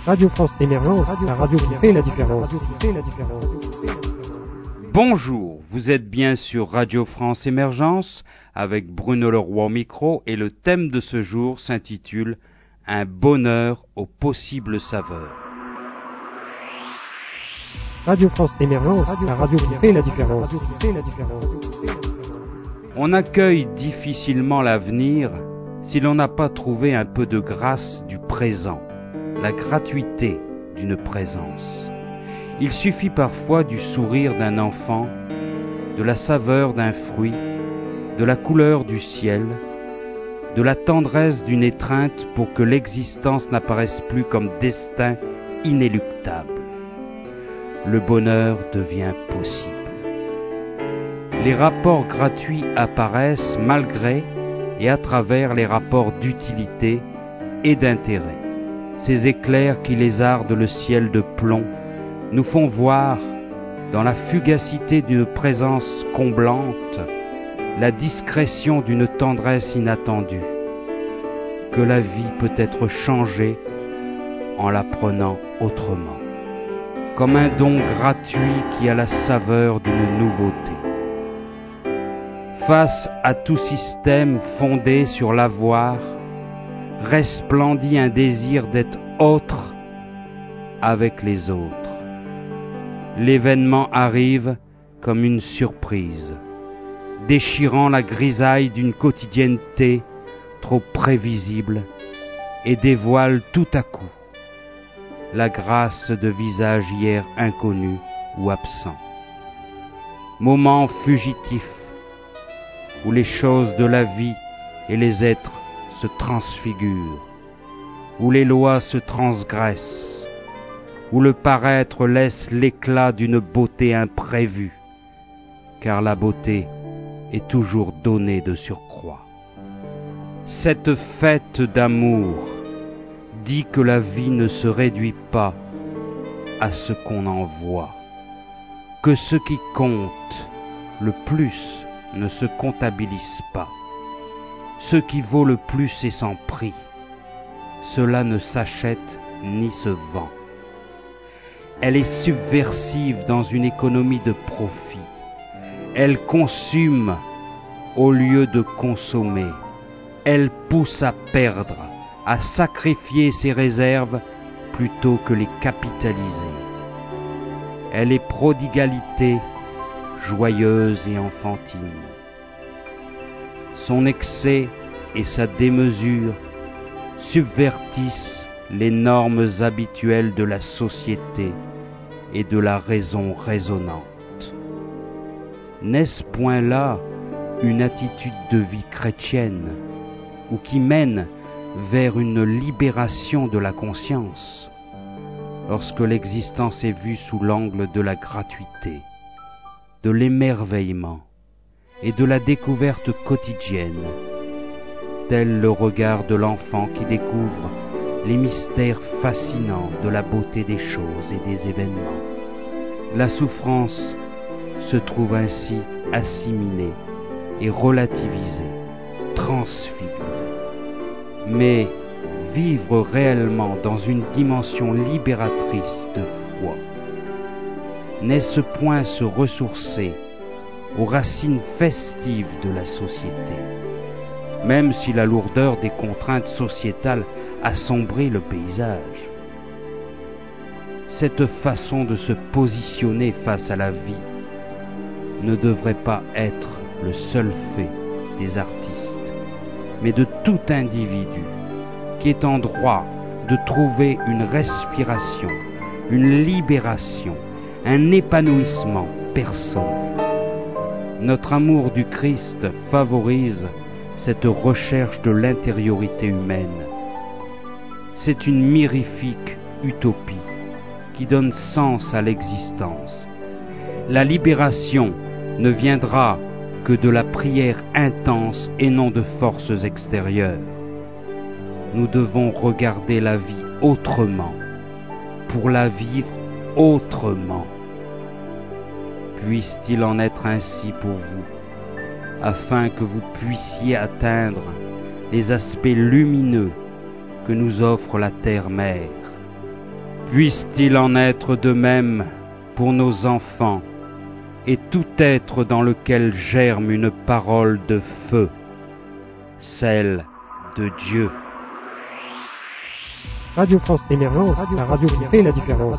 Radio France Émergence, la radio qui fait la différence. Bonjour, vous êtes bien sur Radio France Émergence avec Bruno Leroy au micro et le thème de ce jour s'intitule « Un bonheur aux possibles saveurs ». Radio France Émergence, la radio qui fait la différence. On accueille difficilement l'avenir si l'on n'a pas trouvé un peu de grâce du présent, la gratuité d'une présence. Il suffit parfois du sourire d'un enfant, de la saveur d'un fruit, de la couleur du ciel, de la tendresse d'une étreinte pour que l'existence n'apparaisse plus comme destin inéluctable. Le bonheur devient possible. Les rapports gratuits apparaissent malgré et à travers les rapports d'utilité et d'intérêt. Ces éclairs qui lézardent le ciel de plomb nous font voir, dans la fugacité d'une présence comblante, la discrétion d'une tendresse inattendue, que la vie peut être changée en la prenant autrement, comme un don gratuit qui a la saveur d'une nouveauté. Face à tout système fondé sur l'avoir, resplendit un désir d'être autre avec les autres. L'événement arrive comme une surprise, déchirant la grisaille d'une quotidienneté trop prévisible et dévoile tout à coup la grâce de visages hier inconnus ou absents. Moment fugitif où les choses de la vie et les êtres se transfigurent, où les lois se transgressent, où le paraître laisse l'éclat d'une beauté imprévue, car la beauté est toujours donnée de surcroît. Cette fête d'amour dit que la vie ne se réduit pas à ce qu'on en voit, que ce qui compte le plus ne se comptabilise pas. Ce qui vaut le plus est sans prix. Cela ne s'achète ni se vend. Elle est subversive dans une économie de profit. Elle consume au lieu de consommer. Elle pousse à perdre, à sacrifier ses réserves plutôt que les capitaliser. Elle est prodigalité, joyeuse et enfantine. Son excès et sa démesure subvertissent les normes habituelles de la société et de la raison raisonnante. N'est-ce point là une attitude de vie chrétienne ou qui mène vers une libération de la conscience lorsque l'existence est vue sous l'angle de la gratuité, de l'émerveillement et de la découverte quotidienne, tel le regard de l'enfant qui découvre les mystères fascinants de la beauté des choses et des événements. La souffrance se trouve ainsi assimilée et relativisée, transfigurée. Mais vivre réellement dans une dimension libératrice de foi, n'est-ce point se ressourcer aux racines festives de la société, même si la lourdeur des contraintes sociétales assombrit le paysage? Cette façon de se positionner face à la vie ne devrait pas être le seul fait des artistes, mais de tout individu qui est en droit de trouver une respiration, une libération, un épanouissement personnel. Notre amour du Christ favorise cette recherche de l'intériorité humaine. C'est une mirifique utopie qui donne sens à l'existence. La libération ne viendra que de la prière intense et non de forces extérieures. Nous devons regarder la vie autrement, pour la vivre autrement. Puisse-t-il en être ainsi pour vous, afin que vous puissiez atteindre les aspects lumineux que nous offre la terre-mère, Puisse-t-il en être de même pour nos enfants et tout être dans lequel germe une parole de feu, celle de Dieu. Radio France Émergence, la radio qui fait la différence.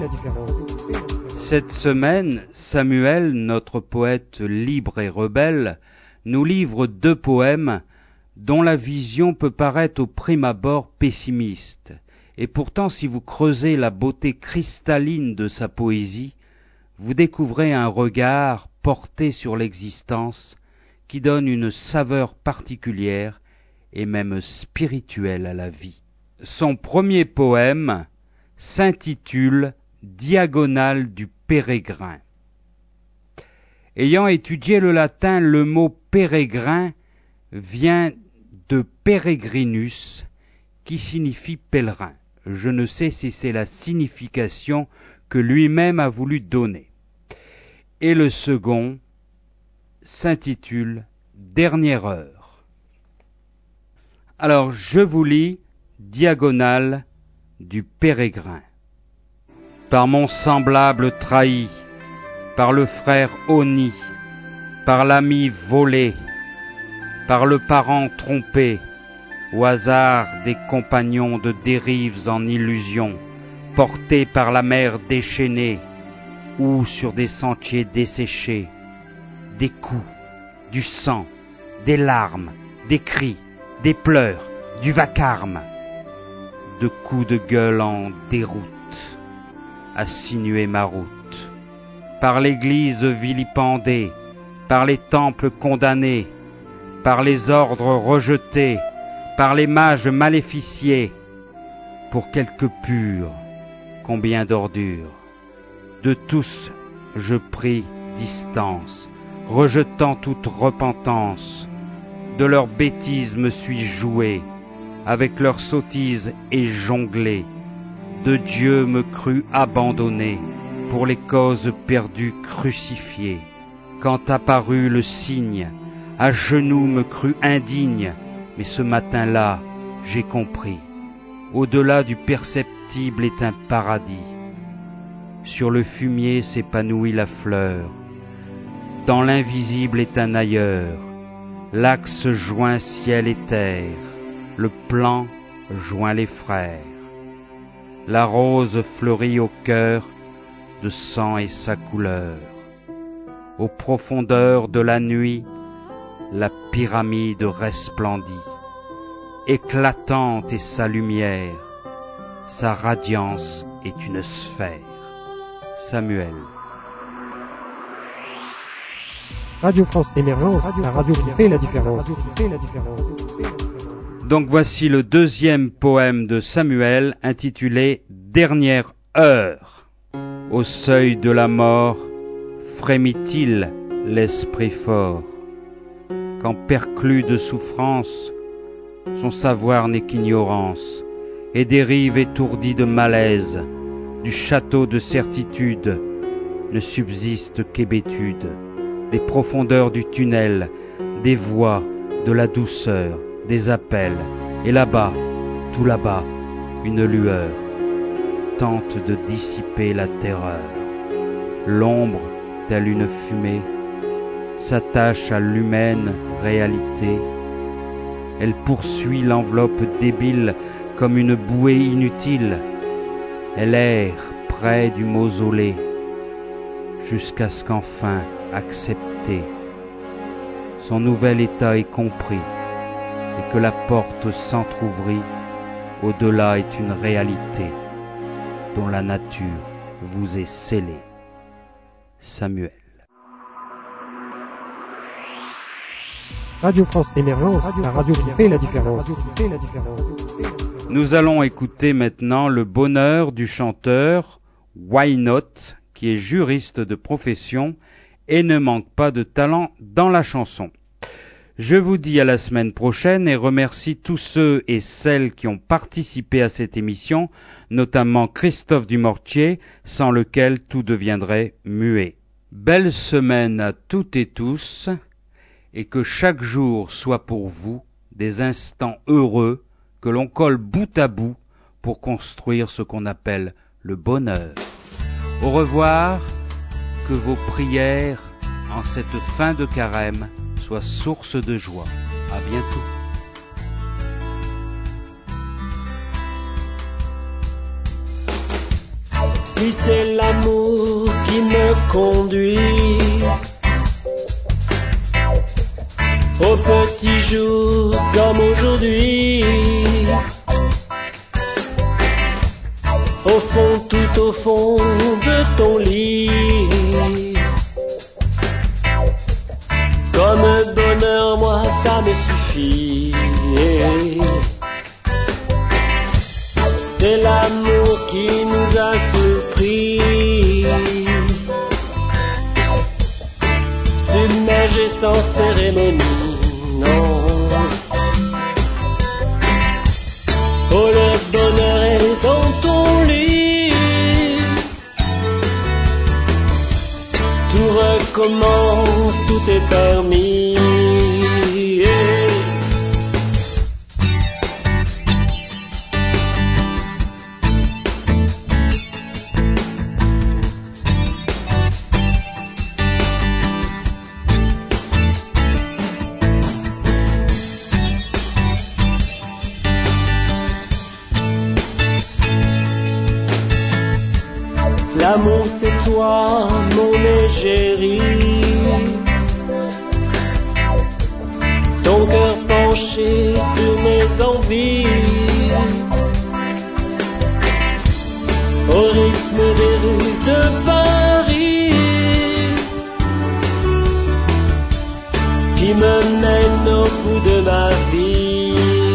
Cette semaine, Samuel, notre poète libre et rebelle, nous livre 2 poèmes dont la vision peut paraître au prime abord pessimiste. Et pourtant, si vous creusez la beauté cristalline de sa poésie, vous découvrez un regard porté sur l'existence qui donne une saveur particulière et même spirituelle à la vie. Son premier poème s'intitule « Diagonale du pérégrin ». Ayant étudié le latin, le mot « pérégrin » vient de « peregrinus » qui signifie « pèlerin ». Je ne sais si c'est la signification que lui-même a voulu donner. Et le second s'intitule « Dernière heure ». Alors je vous lis « Diagonale du pérégrin ». Par mon semblable trahi, par le frère honni, par l'ami volé, par le parent trompé, au hasard des compagnons de dérives en illusions, portés par la mer déchaînée, ou sur des sentiers desséchés, des coups, du sang, des larmes, des cris, des pleurs, du vacarme, de coups de gueule en déroute, à sinuer ma route, par l'église vilipendée, par les temples condamnés, par les ordres rejetés, par les mages maléficiés, pour quelques purs, combien d'ordures. De tous je pris distance, rejetant toute repentance. De leurs bêtises me suis joué, avec leurs sottises et jonglé. De Dieu me crus abandonné, pour les causes perdues crucifié. Quand apparut le signe, à genoux me crus indigne, mais ce matin-là, j'ai compris. Au-delà du perceptible est un paradis. Sur le fumier s'épanouit la fleur. Dans l'invisible est un ailleurs. L'axe joint ciel et terre. Le plan joint les frères. La rose fleurit au cœur de sang et sa couleur. Aux profondeurs de la nuit, la pyramide resplendit, éclatante est sa lumière, sa radiance est une sphère. Samuel. Radio France Émergence, la radio qui fait la différence. Donc voici le 2e poème de Samuel intitulé « Dernière heure ». Au seuil de la mort, frémit-il l'esprit fort, quand perclus de souffrance, son savoir n'est qu'ignorance, et dérive étourdi de malaise, du château de certitude ne subsiste qu'hébétude, des profondeurs du tunnel, des voix, de la douceur, des appels, et là-bas, tout là-bas, une lueur tente de dissiper la terreur. L'ombre, telle une fumée, s'attache à l'humaine réalité. Elle poursuit l'enveloppe débile comme une bouée inutile. Elle erre près du mausolée, jusqu'à ce qu'enfin, accepté, son nouvel état est compris, et que la porte s'entr'ouvrit, au-delà est une réalité, dont la nature vous est scellée. Samuel. Radio France Émergence, la radio qui fait la différence. Nous allons écouter maintenant le bonheur du chanteur Why Not, qui est juriste de profession et ne manque pas de talent dans la chanson. Je vous dis à la semaine prochaine et remercie tous ceux et celles qui ont participé à cette émission, notamment Christophe Dumortier, sans lequel tout deviendrait muet. Belle semaine à toutes et tous, et que chaque jour soit pour vous des instants heureux que l'on colle bout à bout pour construire ce qu'on appelle le bonheur. Au revoir, que vos prières en cette fin de carême soient source de joie. À bientôt. Si c'est l'amour qui me conduit au petit jour comme aujourd'hui, au fond, tout au fond de ton lit, comme bonheur, moi ça me suffit. C'est l'amour qui nous a surpris, submergé sans cérémonie, non. Oh, le bonheur est dans ton lit, tout recommence, tout est permis. L'amour c'est toi, mon égérie, ton cœur penché sur mes envies, au rythme des rues de Paris, qui me mène au bout de ma vie.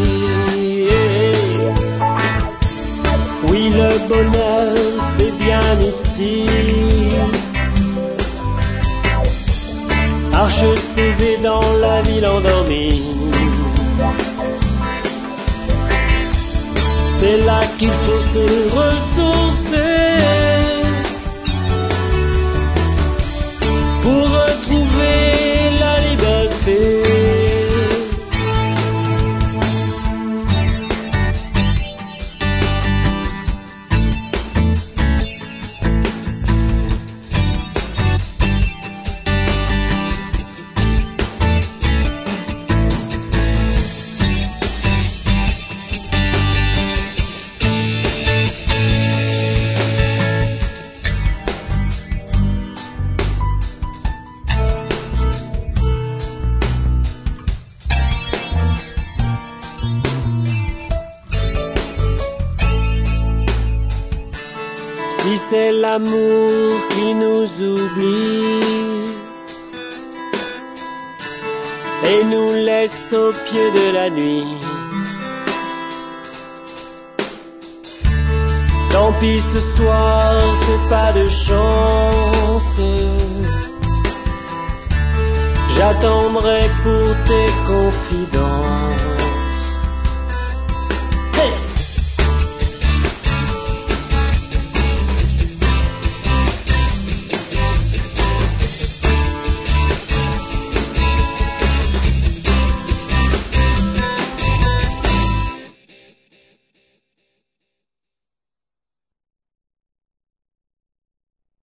Oui, le bonheur c'est bien ici, arche sauvée dans la ville endormie. C'est là qu'il faut se ressourcer pour retrouver la liberté. Si c'est l'amour qui nous oublie et nous laisse au pied de la nuit, tant pis ce soir, c'est pas de chance, j'attendrai pour tes confidences.